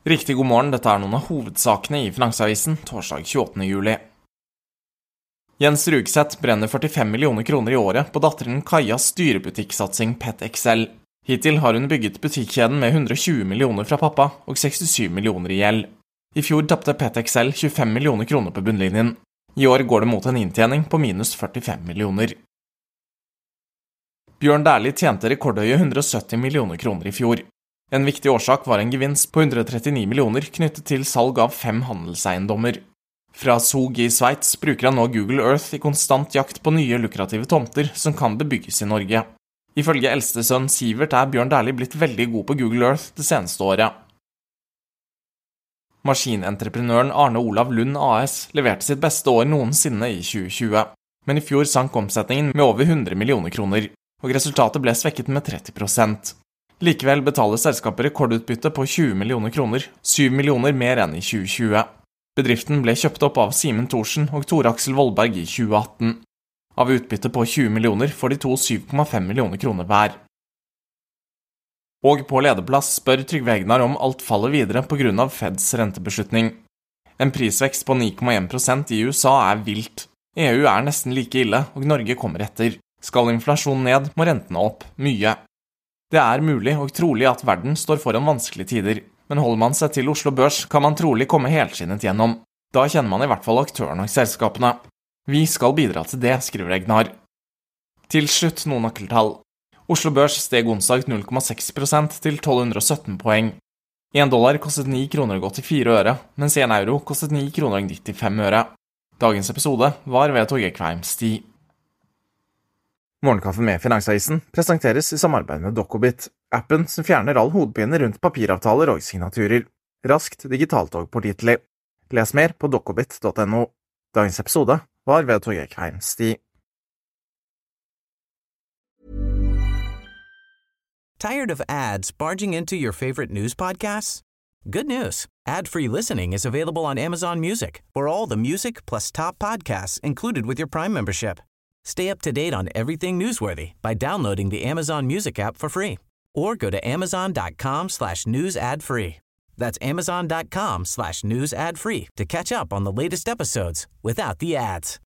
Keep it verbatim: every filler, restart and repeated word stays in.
Riktig god morgen, dette er noen av hovedsakene i Finansavisen, torsdag tjueåttende juli. Jens Rugseth brenner førtifem millioner kroner i året på datteren Kajas dyrebutikksatsing PetXL. Hittil har hun bygget butikkjeden med hundre og tjue millioner fra pappa og sekstisju millioner i gjeld. I fjor tappte PetXL tjuefem millioner kroner på bunnlinjen. I år går det mot en inntjening på minus førtifem millioner. Bjørn Dæhlie tjente rekordhøye hundre og sytti millioner kroner i fjor. En viktig årsak var en gevinst på hundre og trettini millioner knyttet til salg av fem handelseiendommer. Fra Zug i Sveits bruker han nå Google Earth i konstant jakt på nye lukrative tomter som kan bebygges i Norge. Ifølge eldste sønn Sivert er Bjørn Dæhlie blitt veldig god på Google Earth det seneste året. Maskinentreprenøren Arne Olav Lund A S leverte sitt beste år noensinne i tjue tjue, men i fjor sank omsetningen med over hundre millioner kroner, og resultatet ble svekket med tretti prosent. Likevel betaler selskapet rekordutbytte på tjue millioner kroner, syv millioner mer enn i tjue tjue. Bedriften ble kjøpt opp av Simen Thorsen og Tor Aksel Vollberg i tjue atten. Av utbytte på tjue millioner får de to syv komma fem millioner kroner hver. Og på lederplass spør Trygve Hegnar om alt faller videre på grunn av Feds rentebeslutning. En prisvekst på ni komma en prosent i U S A er vilt. E U er nesten like ille, og Norge kommer etter. Skal inflasjonen ned, må rentene opp, mye. Det er mulig og trolig at verden står foran vanskelige tider, men holder man seg til Oslo Børs kan man trolig komme helskinnet gjennom. Da kjenner man i hvert fall aktørene og selskapene. Vi skal bidra til det, skriver Hegnar. Til slutt noen nøkkeltall. Oslo Børs steg onsdag null komma seks prosent til tolv hundre og sytten poeng. En dollar kostet ni kroner og åttifire øre, mens en euro kostet ni kroner og nittifem øre. Dagens episode var ved Torgeir Kveim Sti. Morgenkaffen med Finansavisen presenteres i samarbeid med Dokobit, appen som fjerner all hodepine rundt papiravtaler og signaturer. Raskt, digitalt og pålitelig. Les mer på dokobit punktum no. Dagens episode var ved Torgeir Kveim Sti. Tired of ads barging into your favorite news podcasts? Good news. Ad-free listening is available on Amazon Music for all the music plus top podcasts included with your Prime membership. Stay up to date on everything newsworthy by downloading the Amazon Music app for free or go to amazon.com slash news ad free. That's amazon.com slash news ad free to catch up on the latest episodes without the ads.